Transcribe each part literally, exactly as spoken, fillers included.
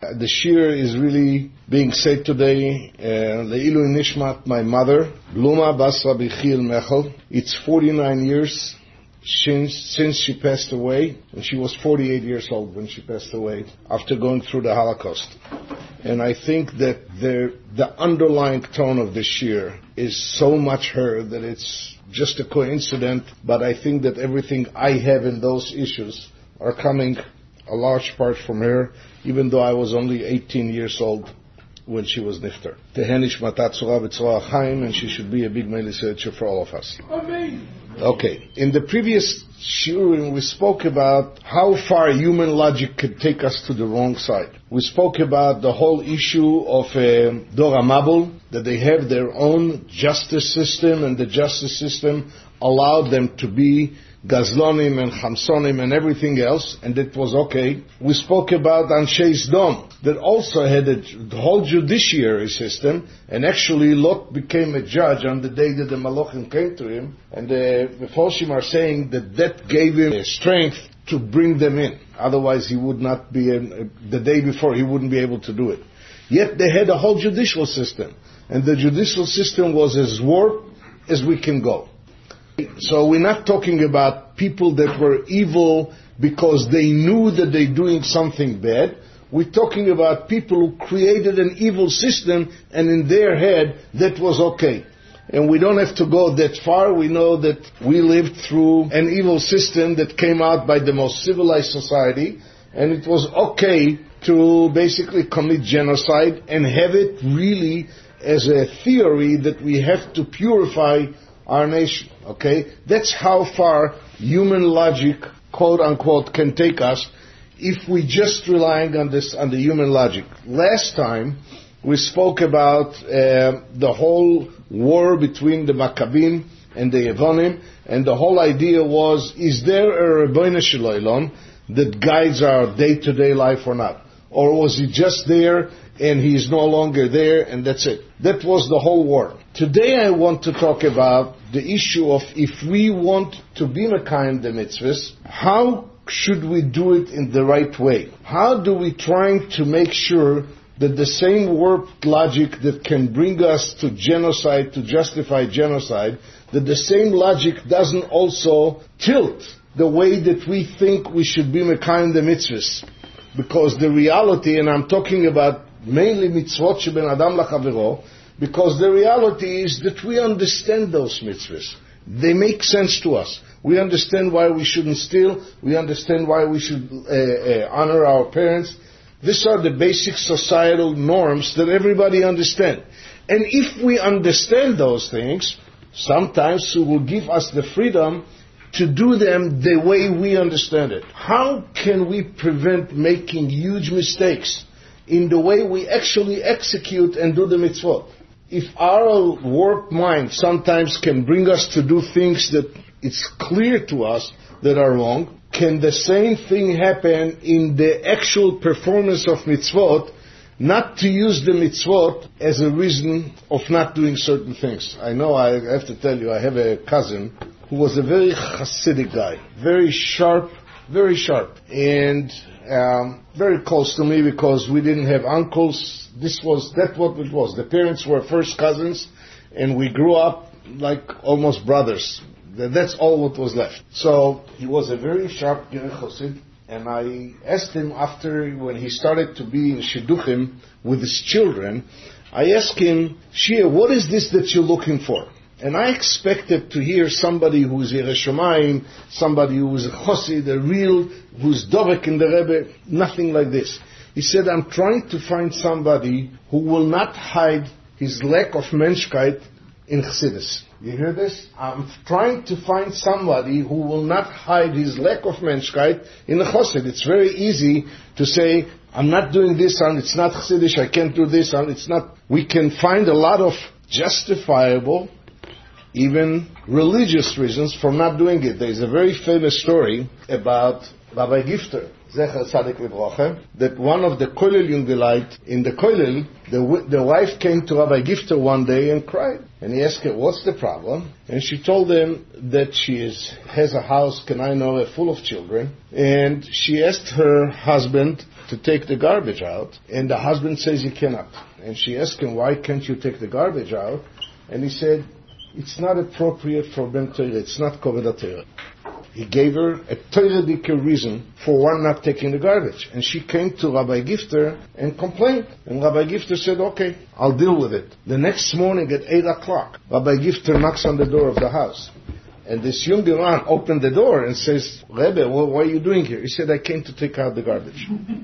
Uh, the shir is really being said today. Leilu Nishmat, my mother, Bluma Bas Rabbi Chiel Mechel. It's forty-nine years since, since she passed away, and she was forty-eight years old when she passed away after going through the Holocaust. And I think that the, the underlying tone of the shir is so much her that it's just a coincidence, but I think that everything I have in those issues are coming a large part from her, even though I was only eighteen years old when she was nifter. Tehenish Matatzura B'tzora Chaim, and she should be a big Melisha for all of us. Amen. Okay. In the previous shiurim, we spoke about how far human logic could take us to the wrong side. We spoke about the whole issue of uh, Dora Mabul, that they have their own justice system, and the justice system allowed them to be Gazlonim and Chamsonim and everything else, and it was okay. We spoke about Anshe Sdom, that also had a, the whole judiciary system, and actually Lot became a judge on the day that the Malachim came to him, and the Meforshim are saying that that gave him strength to bring them in. Otherwise he would not be, in, the day before he wouldn't be able to do it. Yet they had a whole judicial system, and the judicial system was as warped as we can go. So we're not talking about people that were evil because they knew that they're doing something bad. We're talking about people who created an evil system, and in their head that was okay. And we don't have to go that far. We know that we lived through an evil system that came out by the most civilized society, and it was okay to basically commit genocide and have it really as a theory that we have to purify our nation, okay? That's how far human logic, quote unquote, can take us if we just relying on this, on the human logic. Last time we spoke about uh, the whole war between the Maccabim and the Yevonim, and the whole idea was: is there a Rebbeinu Shel Olam that guides our day-to-day life or not, or was he just there and he is no longer there, and that's it? That was the whole war. Today I want to talk about the issue of if we want to be Mekayim the mitzvahs, how should we do it in the right way? How do we try to make sure that the same warped logic that can bring us to genocide, to justify genocide, that the same logic doesn't also tilt the way that we think we should be Mekayim the mitzvahs? Because the reality, and I'm talking about mainly mitzvot sheben adam lachavero, because the reality is that we understand those mitzvahs. They make sense to us. We understand why we shouldn't steal. We understand why we should uh, uh, honor our parents. These are the basic societal norms that everybody understands. And if we understand those things, sometimes it will give us the freedom to do them the way we understand it. How can we prevent making huge mistakes in the way we actually execute and do the mitzvot? If our warped mind sometimes can bring us to do things that it's clear to us that are wrong, can the same thing happen in the actual performance of mitzvot, not to use the mitzvot as a reason of not doing certain things? I know, I have to tell you, I have a cousin who was a very Hasidic guy, very sharp, very sharp, and um, very close to me because we didn't have uncles. This was, that what it was. The parents were first cousins, and we grew up like almost brothers. That's all what was left. So he was a very sharp Gerech Chosid, and I asked him after, when he started to be in Shidduchim with his children, I asked him, Shia, what is this that you're looking for? And I expected to hear somebody who's Yirei Shamayim, somebody who's a Chosid, a real, who's Dovek in the Rebbe, nothing like this. He said, I'm trying to find somebody who will not hide his lack of menschkeit in Chassidus. You hear this? I'm trying to find somebody who will not hide his lack of menschkeit in the Chassid. It's very easy to say, I'm not doing this, and it's not Chassidish, I can't do this, and it's not. We can find a lot of justifiable, even religious reasons for not doing it. There's a very famous story about Rabbi Gifter, Zecher Tzadik Livrocha, that one of the Kollel Jungelite in the Kollel, the, the wife came to Rabbi Gifter one day and cried. And he asked her, what's the problem? And she told him that she is, has a house, can I know, full of children. And she asked her husband to take the garbage out, and the husband says he cannot. And she asked him, why can't you take the garbage out? And he said, it's not appropriate for Ben Torah, it's not Koved Torah. He gave her a Torah-dic reason for one not taking the garbage. And she came to Rabbi Gifter and complained. And Rabbi Gifter said, okay, I'll deal with it. The next morning at eight o'clock, Rabbi Gifter knocks on the door of the house. And this young man opened the door and says, Rebbe, well, what are you doing here? He said, I came to take out the garbage.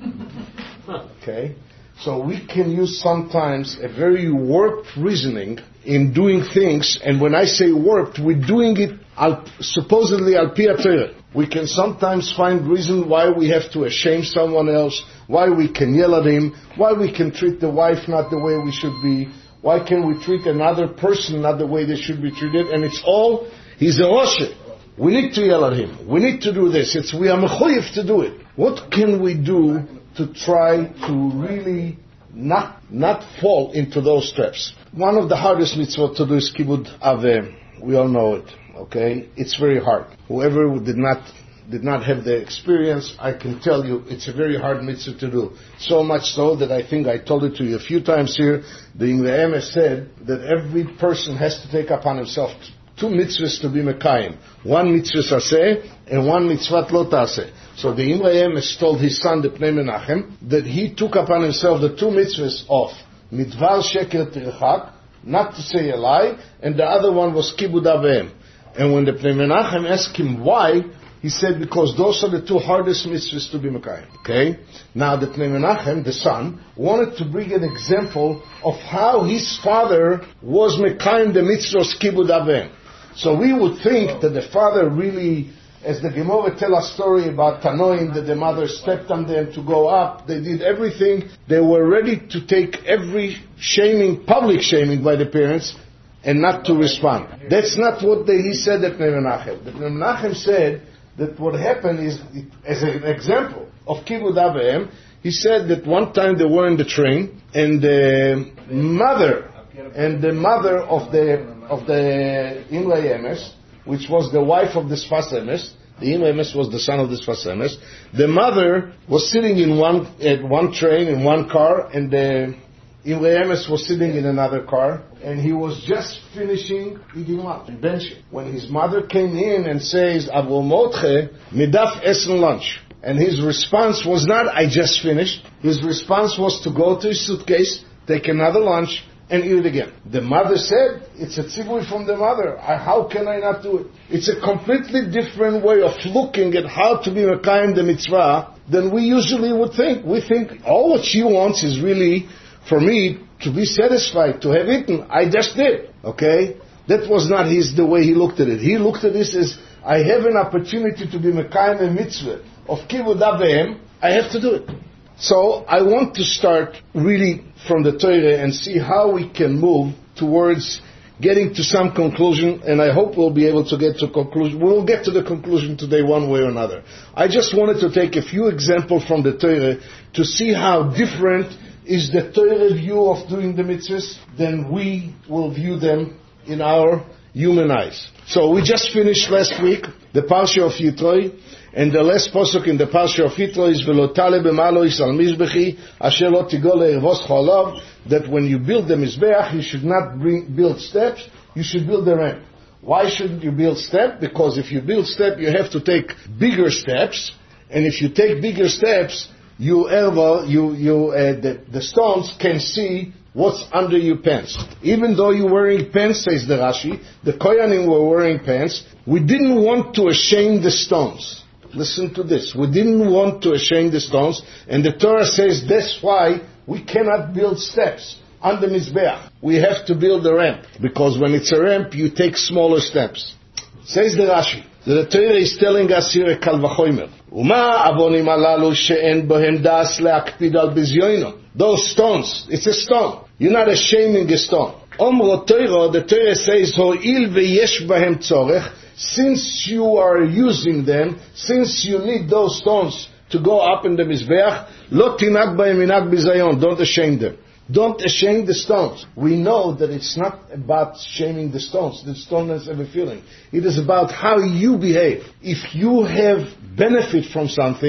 Okay? So we can use sometimes a very warped reasoning in doing things, and when I say warped, we're doing it al, supposedly al pi Torah. We can sometimes find reason why we have to shame someone else, why we can yell at him, why we can treat the wife not the way we should be, why can we treat another person not the way they should be treated, and it's all, he's a Rosh. We need to yell at him. We need to do this. It's, we are mechuyev to do it. What can we do to try to really not not fall into those traps? One of the hardest mitzvot to do is kibud aveh. We all know it, okay? It's very hard. Whoever did not did not have the experience, I can tell you, it's a very hard mitzvah to do. So much so that I think I told it to you a few times here. The Imre Emes said that every person has to take upon himself two mitzvahs to be mekayim. One mitzvah aseh and one mitzvah lo taseh. So the Imre Emes told his son, the Pnei Menachem, that he took upon himself the two mitzvahs of midvar sheker tirchak, not to say a lie, and the other one was kibud aveim. And when the Pnei Menachem asked him why, he said, because those are the two hardest mitzvahs to be mekayim. Okay? Now the Pnei Menachem, the son, wanted to bring an example of how his father was mekayim the mitzvahs kibud aveim. So we would think that the father really, as the Gemara tell a story about Tanoim, that the mother stepped on them to go up. They did everything. They were ready to take every shaming, public shaming by the parents, and not to respond. That's not what they, he said at Pnei Menachem. The Pnei Menachem said that what happened is, as an example of Kibud Aveim, he said that one time they were in the train, and the mother, and the mother of the of the Imre Emes, which was the wife of the Sfas Emes. The Imre Emes was the son of the Sfas Emes. The mother was sitting in one at one train in one car, and the Imre Emes was sitting in another car, and he was just finishing eating lunch, benching, when his mother came in and says, Avo Motche, midaf essen lunch. And his response was not, I just finished. His response was to go to his suitcase, take another lunch, and eat it again. The mother said, it's a tzivui from the mother. I, how can I not do it? It's a completely different way of looking at how to be mekayim the mitzvah than we usually would think. We think all what she wants is really for me to be satisfied, to have eaten. I just did. Okay? That was not his, the way he looked at it. He looked at this as, I have an opportunity to be mekayim a mitzvah of kibud aveim. I have to do it. So I want to start really from the Torah and see how we can move towards getting to some conclusion, and I hope we'll be able to get to conclusion. We'll get to the conclusion today one way or another. I just wanted to take a few examples from the Torah to see how different is the Torah view of doing the mitzvahs than we will view them in our human eyes. So we just finished last week the Parsha of Yitro. And the last pasuk in the Parsha of Yitro is Velotale b'malo is al mizbechi asher lo tigol le'ervos cholav, that when you build the mizbeach, you should not bring, build steps, you should build the ramp. Why shouldn't you build step? Because if you build step, you have to take bigger steps, and if you take bigger steps, you elbow, you you uh, the, the stones can see what's under your pants. Even though you're wearing pants, says the Rashi, the Kohanim were wearing pants. We didn't want to shame the stones. Listen to this. We didn't want to shame the stones, and the Torah says that's why we cannot build steps on the Mizbeach. We have to build a ramp, because when it's a ramp, you take smaller steps. Says the Rashi, the Torah is telling us here a kal vachomer. Uma avonim alalu she'en bohem das le'akpid al bizyoino. Those stones, it's a stone. You're not shaming a stone. Omro Torah, the Torah says, ho'il ve'yesh bahem tzorech, since you are using them, since you need those stones to go up in the Mizbeach, lo tinag b'hem minag bizayon, don't shame them. Don't shame the stones. We know that it's not about shaming the stones. The stone doesn't have a feeling. It is about how you behave. If you have benefit from something,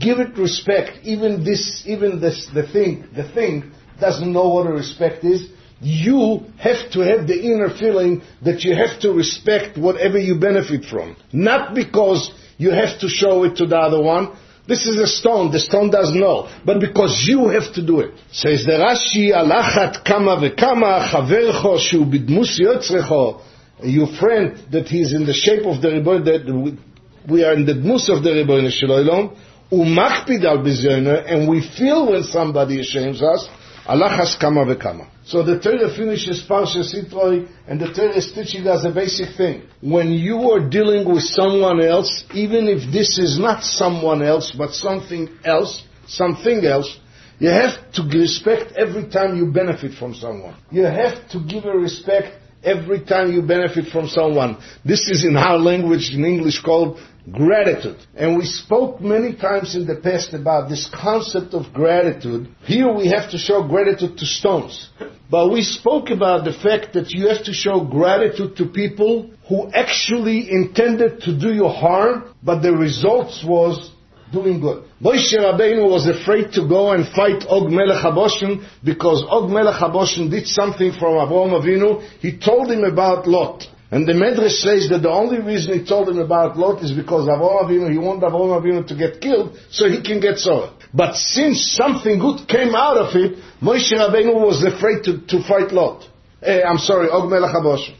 give it respect, even this, even this, the thing, the thing doesn't know what a respect is, you have to have the inner feeling that you have to respect whatever you benefit from. Not because you have to show it to the other one. This is a stone. The stone doesn't know. But because you have to do it. Says the Rashi, Alachat kama vekama, chavercho shu bidmus yotzrecho. Your friend that he's in the shape of the Rebbeinu, that we are in the dmus of the Rebbeinu Shalom, umakpid al bizyona, and we feel when somebody shames us, Alachas kama vekama. So the Torah finishes Parshas Yitro, and the Torah is teaching us a basic thing. When you are dealing with someone else, even if this is not someone else, but something else, something else, you have to respect every time you benefit from someone. You have to give a respect every time you benefit from someone. This is in our language, in English, called gratitude. And we spoke many times in the past about this concept of gratitude. Here we have to show gratitude to stones. But we spoke about the fact that you have to show gratitude to people who actually intended to do you harm, but the results was doing good. Moshe Rabbeinu was afraid to go and fight Og Melech HaBoshen because Og Melech HaBoshen did something from Avraham Avinu. He told him about Lot. And the Medrash says that the only reason he told him about Lot is because Avraham Avinu, he wanted Avraham Avinu to get killed so he can get Zorah. But since something good came out of it, Moshe Rabbeinu was afraid to, to fight Lot. Eh, I'm sorry, Og Melech HaBoshen.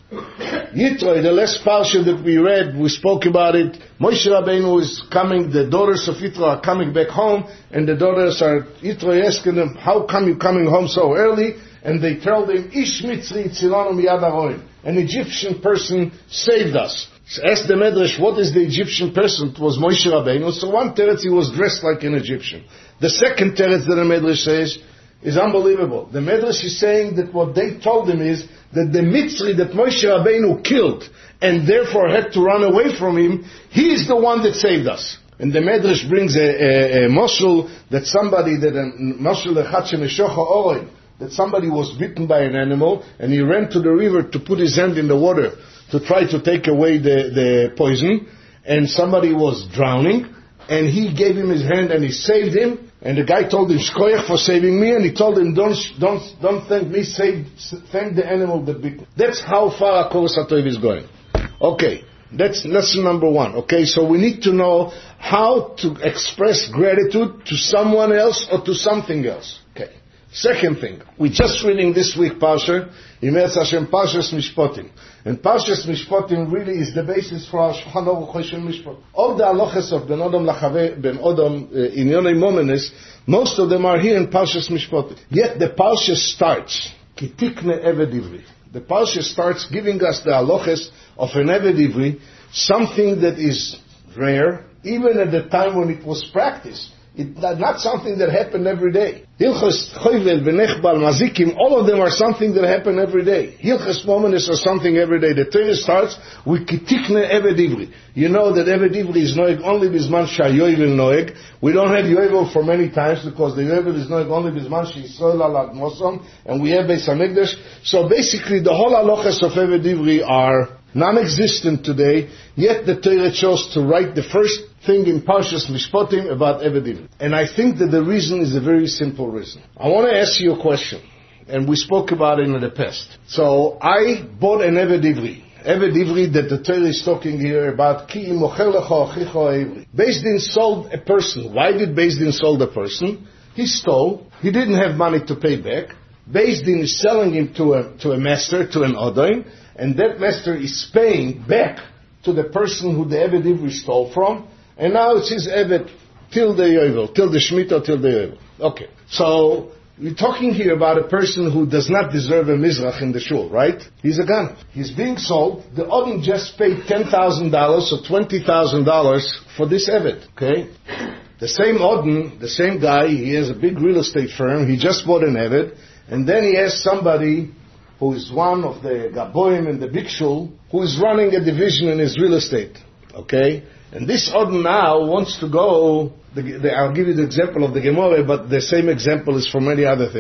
Yitro, the last parsha that we read, we spoke about it. Moshe Rabbeinu is coming, the daughters of Yitro are coming back home, and the daughters are, Yitro asking them, how come you coming home so early? And they tell him, Ish Mitzri Tzilanu Miyad Aroim. An Egyptian person saved us. So ask the Medrash, what is the Egyptian person? It was Moshe Rabbeinu. So one teretz, he was dressed like an Egyptian. The second teretz that the Medrash says is unbelievable. The Medrash is saying that what they told him is that the Mitzri that Moshe Rabbeinu killed and therefore had to run away from him, he is the one that saved us. And the Medrash brings a, a, a moshul that somebody, that a moshul lechat sheneshocha orein, that somebody was bitten by an animal and he ran to the river to put his hand in the water to try to take away the, the poison, and somebody was drowning and he gave him his hand and he saved him, and the guy told him shkoyach for saving me, and he told him don't don't don't thank me, save, thank the animal that bit me. That's how far HaKoros HaTov is going. Okay, that's lesson number one. Okay, so we need to know how to express gratitude to someone else or to something else. Okay. Second thing, we're just reading this week Parsha, Imetz Hashem Parshas Mishpotim. And Parshas Mishpotim really is the basis for our Shulchan Aruch Choshen Mishpot. All the halachas of Ben Odom Lachave, Ben Odom, in Yonei Momenes, most of them are here in Parshas Mishpotim. Yet the Parsha starts, Kitikne Eved Ivri. The Parsha starts giving us the halachas of an Eved Ivri, something that is rare, even at the time when it was practiced. It's not something that happened every day. Hilchos Chovel, Benechbal, Mazikim, all of them are something that happen every day. Hilchos Momenes are something every day. The Torah starts with Kitikne Eved Ivri. You know that Eved Ivri is noeg only bisman shayovel noeg. We don't have yovel for many times because the yovel is noeg only bisman she'yisrael al admosom, and we have Beis Hamikdash. So basically the whole halachas of Eved Ivri are non-existent today, yet the Torah chose to write the first thing in Parshas Mishpotim about Eved Ivri. And I think that the reason is a very simple reason. I want to ask you a question, and we spoke about it in the past. So I bought an Eved Ivri. Eved Ivri that the Torah is talking here about, Ki imocher lecha achicha Ivri. Beis Din sold a person. Why did Beis Din sold a person? He stole. He didn't have money to pay back. Beis Din is selling him to a, to a master, to an Odain, and that master is paying back to the person who the Eved Ivri stole from, and now it's his Eved till the Yovel, till the Shemitah, till the Yovel. Okay, so we're talking here about a person who does not deserve a Mizrach in the shul, right? He's a gun. He's being sold. The Odin just paid ten thousand dollars or twenty thousand dollars for this Eved, okay? The same Odin, the same guy, he has a big real estate firm, he just bought an Eved, and then he has somebody who is one of the Gaboim in the Big Shul, who is running a division in his real estate, okay? And this Odin now wants to go, the, the, I'll give you the example of the Gemara, but the same example is for many other things.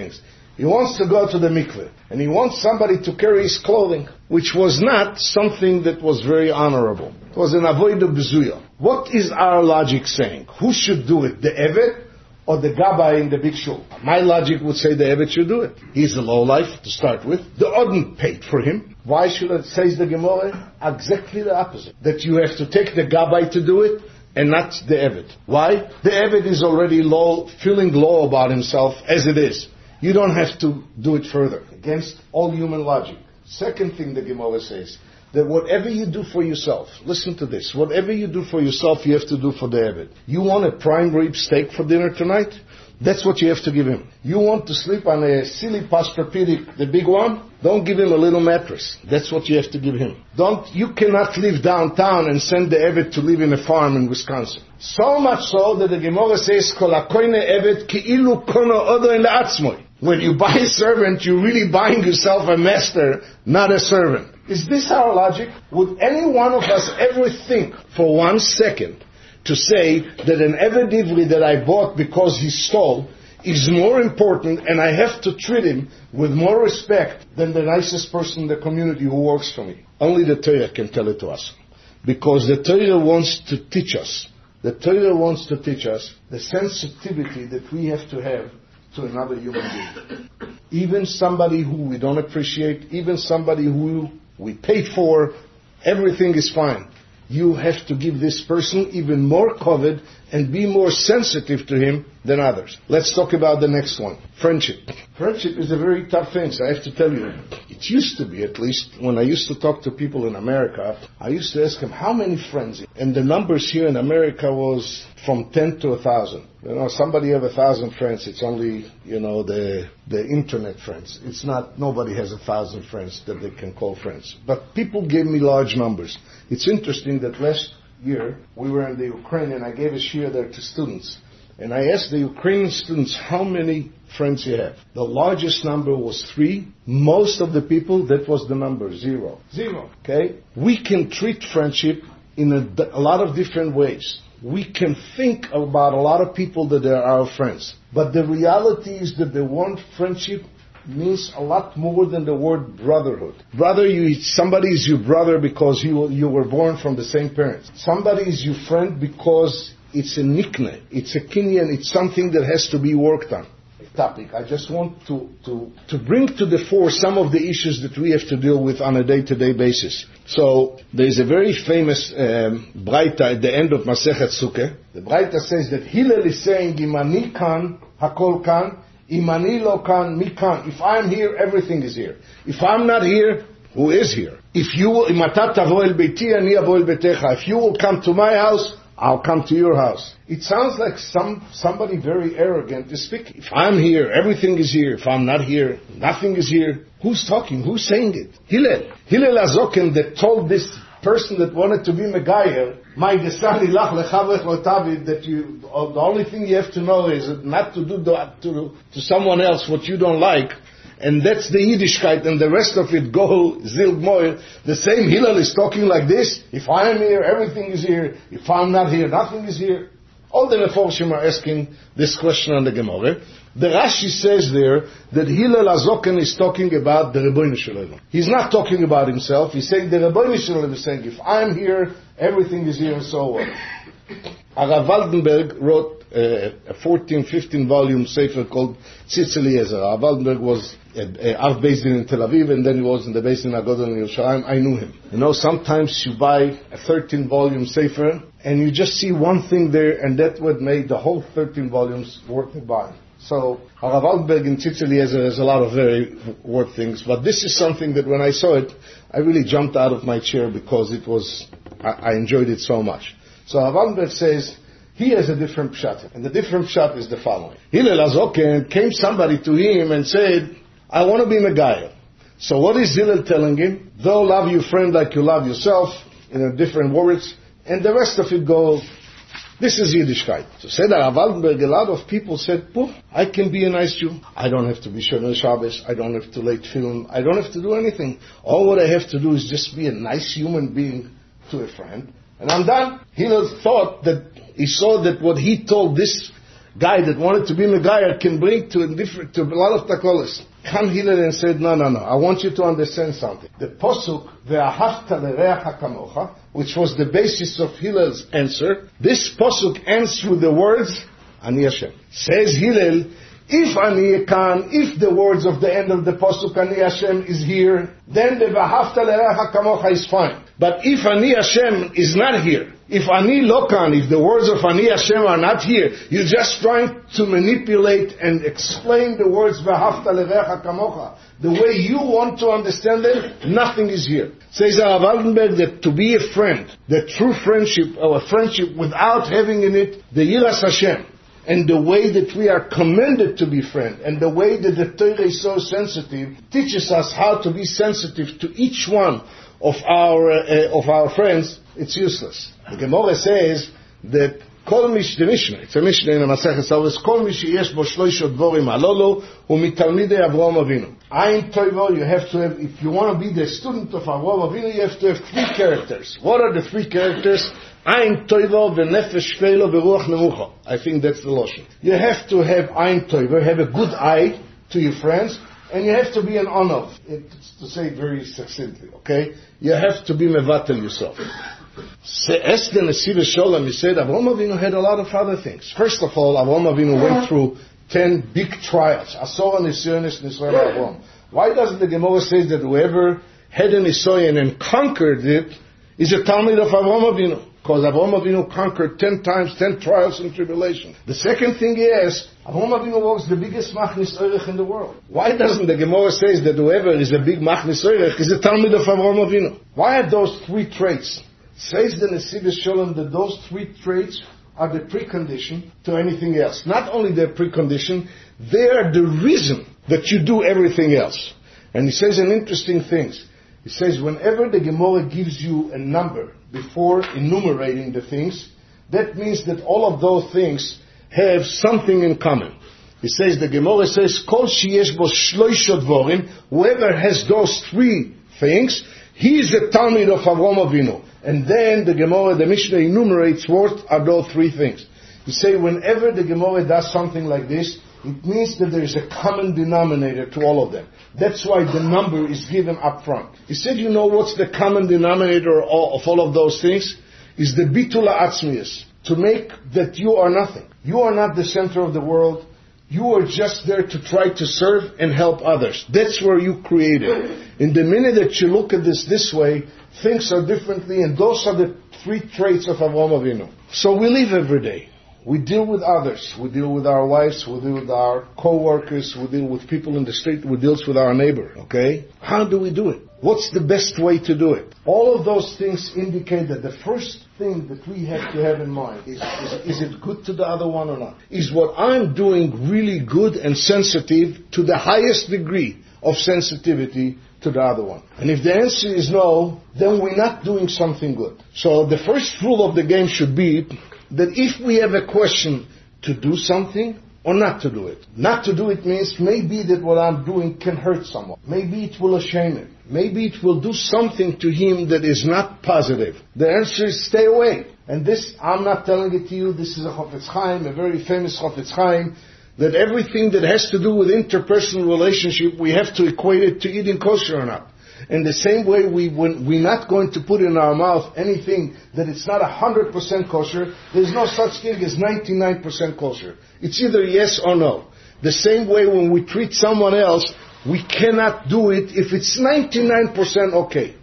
He wants to go to the mikveh, and he wants somebody to carry his clothing, which was not something that was very honorable. It was an avodah b'zuya. What is our logic saying? Who should do it, the eved or the gabbai in the big shul? My logic would say the eved should do it. He's a lowlife to start with. The odin paid for him. Why should it, says the Gemara? Exactly the opposite. That you have to take the gabbai to do it, and not the eved. Why? The eved is already low, feeling low about himself as it is. You don't have to do it further. Against all human logic. Second thing the Gemara says, that whatever you do for yourself, listen to this, whatever you do for yourself, you have to do for the eved. You want a prime rib steak for dinner tonight? That's what you have to give him. You want to sleep on a silly Posturepedic, the big one? Don't give him a little mattress. That's what you have to give him. Don't, you cannot live downtown and send the eved to live in a farm in Wisconsin. So much so that the Gemara says, Kol hakoine eved ki'ilu kono odo in le'atzmoi. When you buy a servant, you're really buying yourself a master, not a servant. Is this our logic? Would any one of us ever think for one second to say that an Eved Ivri that I bought because he stole is more important and I have to treat him with more respect than the nicest person in the community who works for me? Only the Torah can tell it to us. Because the Torah wants to teach us, the Torah wants to teach us the sensitivity that we have to have to another human being. Even somebody who we don't appreciate, even somebody who we paid for, everything is fine. You have to give this person even more covet and be more sensitive to him than others. Let's talk about the next one. Friendship. Friendship is a very tough thing, so I have to tell you. It used to be, at least, when I used to talk to people in America, I used to ask them, how many friends? And the numbers here in America was from ten to a thousand. You know, somebody have a thousand friends, it's only, you know, the the internet friends. It's not, nobody has a thousand friends that they can call friends. But people gave me large numbers. It's interesting that last year, we were in the Ukraine and I gave a shiur there to students. And I asked the Ukrainian students, how many friends you have? The largest number was three. Most of the people, that was the number, zero. Zero. Okay? We can treat friendship in a, a lot of different ways. We can think about a lot of people that are our friends. But the reality is that the word friendship means a lot more than the word brotherhood. Brother, you, somebody is your brother because you, you were born from the same parents. Somebody is your friend because it's a nickname, it's a kinyan, it's something that has to be worked on. Topic. I just want to, to, to bring to the fore some of the issues that we have to deal with on a day-to-day basis. So, there is a very famous um, Braita at the end of Masechet Sukkah. The Braita says that Hillel is saying, Imani kan, hakol kan, Imani lo kan, mi kan. If I'm here, everything is here. If I'm not here, who is here? If you will, if you will come to my house, I'll come to your house. It sounds like some somebody very arrogant is speaking. If I'm here, everything is here. If I'm not here, nothing is here. Who's talking? Who's saying it? Hillel. Hillel HaZoken that told this person that wanted to be Megayer, my desani lach lechavech lotavid, that you, the only thing you have to know is not to do to, to, to someone else what you don't like. And that's the Yiddishkeit, and the rest of it go zil gmoir. The same Hillel is talking like this. If I am here, everything is here. If I'm not here, nothing is here. All the Meforshim are asking this question on the Gemara. The Rashi says there that Hillel HaZoken is talking about the Rebbeinu Shalom. He's not talking about himself. He's saying the Rebbeinu Shalom is saying, if I'm here, everything is here, and so on. Arav Waldenberg wrote uh, a fourteen, fifteen volume sefer called Tzitz Eliezer. Arav Waldenberg was a Av Beis Din in Tel Aviv, and then he was in the Beis Din HaGodol in Yerushalayim. I knew him. You know, sometimes you buy a thirteen volume sefer, and you just see one thing there, and that would make the whole thirteen volumes worth buying. So, Arav Waldenberg in Tzitz Eliezer has a lot of very worth things, but this is something that when I saw it, I really jumped out of my chair because it was, I, I enjoyed it so much. So Arav Waldenberg says, he has a different pshat, and the different pshat is the following. Hillel HaZoken came somebody to him and said, I want to be Megayel. So what is Hillel telling him? Though love your friend like you love yourself, in a different words, and the rest of it goes, this is Yiddishkeit. So said Arav Waldenberg, a lot of people said, Poof, I can be a nice Jew. I don't have to be Shomer Shabbos. I don't have to late film. I don't have to do anything. All what I have to do is just be a nice human being to a friend, and I'm done. Hillel thought that, he saw that what he told this guy that wanted to be Megayer can bring to a different, to a lot of takolas. Come Hillel and said, no, no, no, I want you to understand something. The posuk, ve'ahavta l'reacha kamocha, which was the basis of Hillel's answer, this posuk ends with the words, Ani Hashem. Says Hillel, if Ani Kan, if the words of the end of the posuk, Ani Hashem, is here, then the ve'ahavta l'reacha kamocha is fine. But if Ani Hashem is not here, if Ani Lokan, if the words of Ani Hashem are not here, you're just trying to manipulate and explain the words V'ahavta lerecha kamocha the way you want to understand them, nothing is here. Says Rav Altenberg that to be a friend, the true friendship, or a friendship without having in it the Yiras Hashem, and the way that we are commanded to be friends, and the way that the Torah is so sensitive, teaches us how to be sensitive to each one of our uh, of our friends, it's useless. The Gemara says that Kol Mish, the Mishnah, it's a Mishnah in the Masechet Shabbos, Kol Mish yesh bo shloisha dvorim alolo umitalmidei Avraham Avinu. Ayin toivo, you have to have, if you want to be the student of Avraham Avinu, you have to have three characters. What are the three characters? Ayin toivo v'nefesh shvelo v'ruach nemucha. I think that's the lotion. You have to have ayin toivo, have a good eye to your friends, and you have to be an onov. It's to say it very succinctly, okay? You have to be mevatel yourself. Esther Nesiva Sholem, he said, Avraham Avinu had a lot of other things. First of all, Avraham Avinu went through ten big trials. Asor Nisyonis Nisrael Avraham. Why doesn't the Gemara say that whoever had an Nisoyan and conquered it is a Talmud of Avraham Avinu? Because Avraham Avinu conquered ten times, ten trials and tribulation. The second thing is, Avraham Avinu was the biggest Machnis Oirech in the world. Why doesn't the Gemara say that whoever is a big Machnis Oirech is a Talmud of Avraham Avinu? Why are those three traits? Says the Nesiv Sholem that those three traits are the precondition to anything else. Not only the precondition, they are the reason that you do everything else. And he says an interesting thing. He says whenever the Gemara gives you a number before enumerating the things, that means that all of those things have something in common. He says, the Gemara says, Kol sheyesh bo shloisha dvorim, whoever has those three things, he is a Talmud of Avraham Avinu. And then the Gemara, the Mishnah enumerates what are those three things. You say whenever the Gemara does something like this, it means that there is a common denominator to all of them. That's why the number is given up front. He said, you know what's the common denominator of all of those things? Is the bitula atzmius, to make that you are nothing. You are not the center of the world. You are just there to try to serve and help others. That's where you created. In the minute that you look at this this way, things are differently, and those are the three traits of Avraham Avinu. So we live every day. We deal with others. We deal with our wives. We deal with our co-workers. We deal with people in the street. We deal with our neighbor. Okay? How do we do it? What's the best way to do it? All of those things indicate that the first thing that we have to have in mind is, is, is it good to the other one or not? Is what I'm doing really good and sensitive to the highest degree of sensitivity to the other one? And if the answer is no, then we're not doing something good. So the first rule of the game should be that if we have a question to do something or not to do it. Not to do it means maybe that what I'm doing can hurt someone. Maybe it will shame him. Maybe it will do something to him that is not positive. The answer is stay away. And this, I'm not telling it to you, this is a Chofetz Chaim, a very famous Chofetz Chaim, that everything that has to do with interpersonal relationship, we have to equate it to eating kosher or not. In the same way, we, when we're not going to put in our mouth anything that it's not one hundred percent kosher. There's no such thing as ninety-nine percent kosher. It's either yes or no. The same way when we treat someone else, we cannot do it if it's ninety-nine percent okay.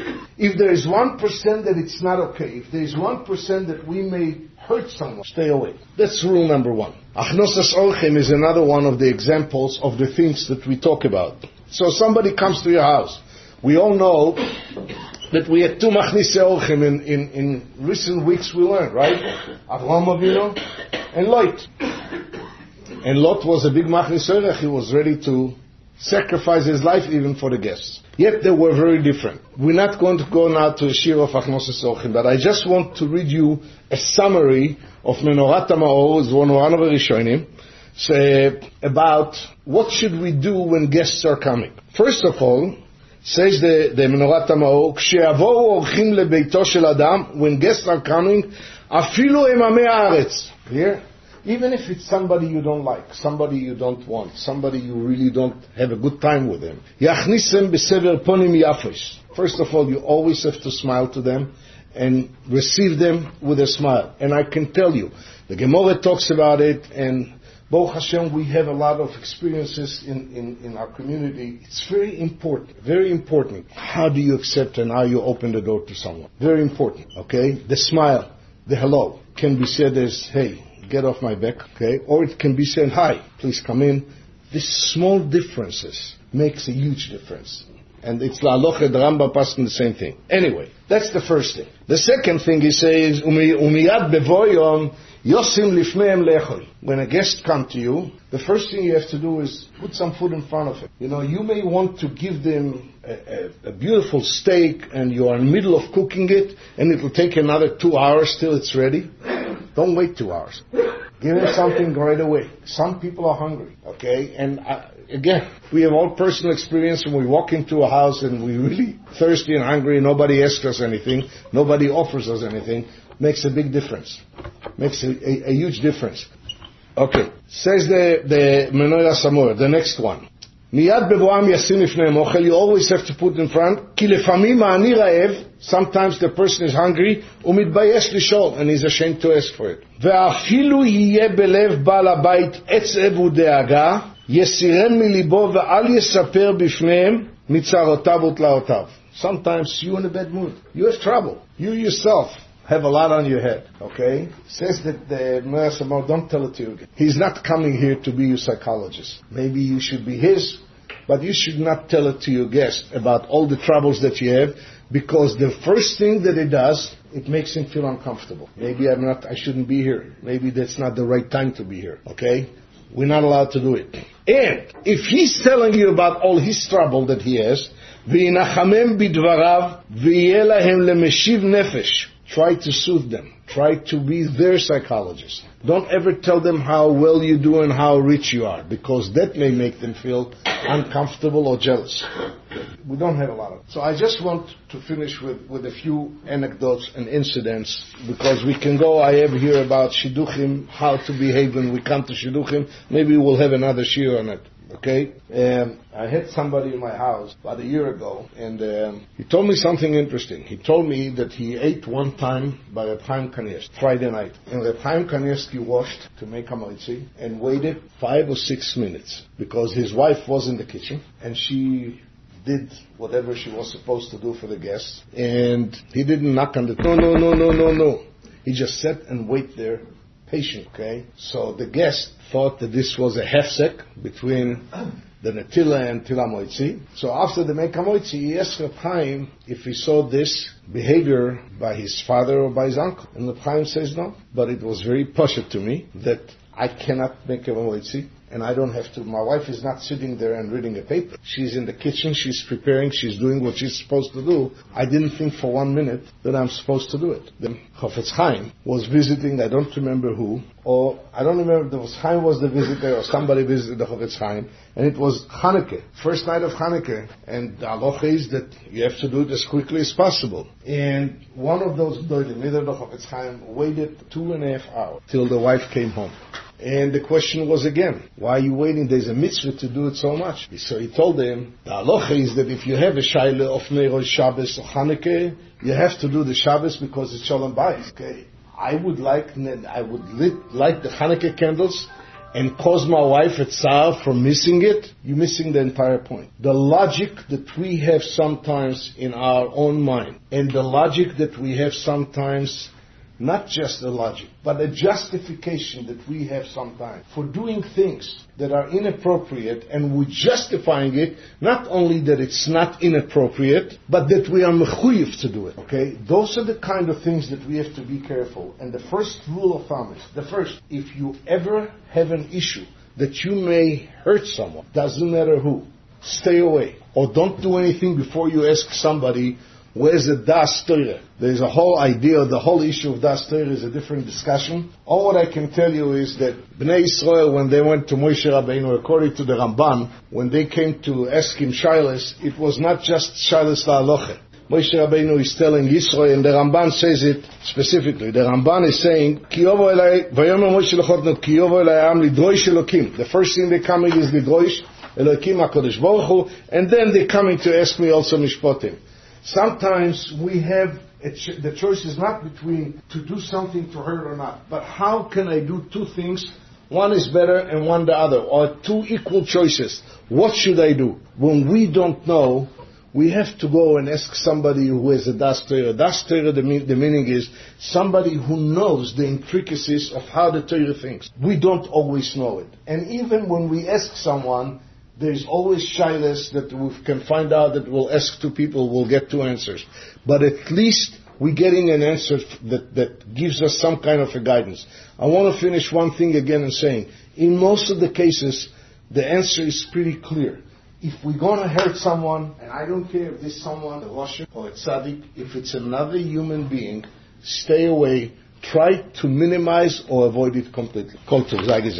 If there is one percent that it's not okay, if there is one percent that we may hurt someone, stay away. That's rule number one. Achnosas orchim is another one of the examples of the things that we talk about. So somebody comes to your house. We all know that we had two machnise orchim in, in, in recent weeks we learned, right? Avraham Avinu and Lot. And Lot was a big machnise orech. He was ready to sacrifice his life even for the guests. Yet they were very different. We're not going to go now to a shir of Achnosas orchim, but I just want to read you a summary of Menorat HaMaor, is one of the Rishonim, say about what should we do when guests are coming. First of all, says the, the Menorat HaMaor, כשיבואו אורחים לביתו של אדם, when guests are coming, אפילו אממי הארץ. Here, Even if it's somebody you don't like, somebody you don't want, somebody you really don't have a good time with them. Yachnisem besever ponim yafos. First of all, you always have to smile to them and receive them with a smile. And I can tell you, the Gemara talks about it, and Baruch Hashem, we have a lot of experiences in, in, in our community. It's very important, very important. How do you accept and how you open the door to someone? Very important, okay? The smile, the hello can be said as, hey, get off my back, okay? Or it can be said, hi, please come in. These small differences makes a huge difference. And it's la aloche, the Rambam passing the same thing. Anyway, that's the first thing. The second thing he says, umiyad bevoyom yosim lifneim lechol. When a guest comes to you, the first thing you have to do is put some food in front of him. You know, you may want to give them a, a, a beautiful steak, and you are in the middle of cooking it, and it will take another two hours till it's ready. Don't wait two hours. Give him something right away. Some people are hungry, okay? And I, again, we have all personal experience when we walk into a house and we're really thirsty and hungry, nobody asks us anything, nobody offers us anything. Makes a big difference. Makes a, a, a huge difference. Okay, says the the Menorah Samor, the next one. Miyad bevoam yasim lifnei mochel. You always have to put in front. Ki lefamim ani raev. Sometimes the person is hungry, umitbayesh lishol, and he's ashamed to ask for it. Ve'afilu yiyeh belev baal habayit etzev u'deaga yesirem milibo ve'al yesaper bifneim mitzarotav u'tlaotav. Sometimes you're in a bad mood. You have trouble. You yourself have a lot on your head, okay? Says that the Menorah Samor, don't tell it to you again. He's not coming here to be your psychologist. Maybe you should be his, but you should not tell it to your guest about all the troubles that you have, because the first thing that it does, it makes him feel uncomfortable. Maybe I'm not, I shouldn't be here. Maybe that's not the right time to be here, okay? We're not allowed to do it. And if he's telling you about all his trouble that he has, v'yinachamem bidvarav v'yeh lahem lemeshiv nefesh. Try to soothe them. Try to be their psychologist. Don't ever tell them how well you do and how rich you are, because that may make them feel uncomfortable or jealous. We don't have a lot of it. So I just want to finish with, with a few anecdotes and incidents, because we can go, I have here about Shidduchim, how to behave when we come to Shidduchim. Maybe we'll have another shiur on it. Okay, um, I had somebody in my house about a year ago, and um, he told me something interesting. He told me that he ate one time by Reb Chaim Kanievsky, Friday night. And Reb Chaim Kanievsky washed to make hamotzi and waited five or six minutes because his wife was in the kitchen and she did whatever she was supposed to do for the guests. And he didn't knock on the door. No, no, no, no, no, no. He just sat and waited there. Patient, okay? So the guest thought that this was a hefsek between the Netila and Tila Moitzi. So after the Meika Moitzi, he asked Reb Chaim if he saw this behavior by his father or by his uncle. And Reb Chaim says no, but it was very poshut to me that I cannot make a Moitzi. And I don't have to. My wife is not sitting there and reading a paper. She's in the kitchen, she's preparing, she's doing what she's supposed to do. I didn't think for one minute that I'm supposed to do it. Then Chofetz Chaim was visiting, I don't remember who, or I don't remember if the Chaim was the visitor or somebody visited the Chofetz Chaim, and it was Hanukkah, first night of Hanukkah, and the halacha is that you have to do it as quickly as possible. And one of those doidim, either the Chofetz Chaim, waited two and a half hours till the wife came home. And the question was again, why are you waiting? There's a mitzvah to do it so much. So he told them, the halacha is that if you have a shaila of Nerosh Shabbos or Hanukkah, you have to do the Shabbos because it's Shalom Bayis. Okay, I would like, I would lit, light the Hanukkah candles and cause my wife a tzar for missing it. You're missing the entire point. The logic that we have sometimes in our own mind, and the logic that we have sometimes, not just a logic, but a justification that we have sometimes for doing things that are inappropriate, and we're justifying it, not only that it's not inappropriate, but that we are mechuyev to do it, okay? Those are the kind of things that we have to be careful. And the first rule of thumb is, the first, if you ever have an issue that you may hurt someone, doesn't matter who, stay away. Or don't do anything before you ask somebody, where's the Das Torah? There's a whole idea, the whole issue of Das Torah is a different discussion. All what I can tell you is that Bnei Yisrael, when they went to Moshe Rabbeinu, according to the Ramban, when they came to ask him Shilas, it was not just Shilas LaHalocha. Moshe Rabbeinu is telling Yisro, and the Ramban says it specifically. The Ramban is saying, Ki yovo elai, vayomer Moshe lechotnot, Ki yovo elai am lidroish Elokim. The first thing they're coming is lidroish Elokim HaKadosh Baruch Hu, and then they're coming to ask me also mishpotim. Sometimes we have, a ch- the choice is not between to do something to her or not, but how can I do two things? One is better and one the other, or two equal choices. What should I do? When we don't know, we have to go and ask somebody who has a das Torah. Das Torah, the, mean, the meaning is somebody who knows the intricacies of how the Torah thinks. We don't always know it. And even when we ask someone, there's always shyness that we can find out that we'll ask two people, we'll get two answers. But at least we're getting an answer that, that gives us some kind of a guidance. I want to finish one thing again and saying, in most of the cases, the answer is pretty clear. If we're going to hurt someone, and I don't care if this someone, a Russian or a tzaddik, if it's another human being, stay away. Try to minimize or avoid it completely. Kol tov,